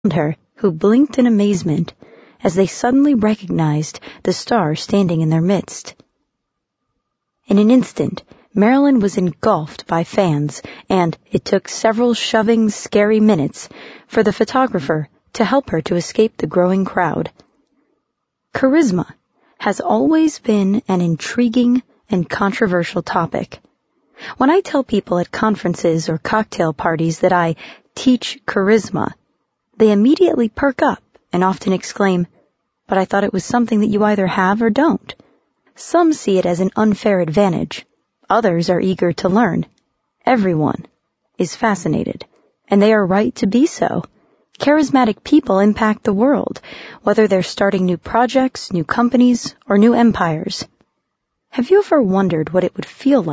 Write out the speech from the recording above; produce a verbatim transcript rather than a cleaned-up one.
her, who blinked in amazement as they suddenly recognized the star standing in their midst. In an instant, Marilyn was engulfed by fans, and it took several shoving, scary minutes for the photographer to help her to escape the growing crowd. Charisma has always been an intriguing and controversial topic. When I tell people at conferences or cocktail parties that I teach charisma, they immediately perk up and often exclaim, "But I thought it was something that you either have or don't." Some see it as an unfair advantage. Others are eager to learn. Everyone is fascinated, and they are right to be so. Charismatic people impact the world, whether they're starting new projects, new companies, or new empires. Have you ever wondered what it would feel like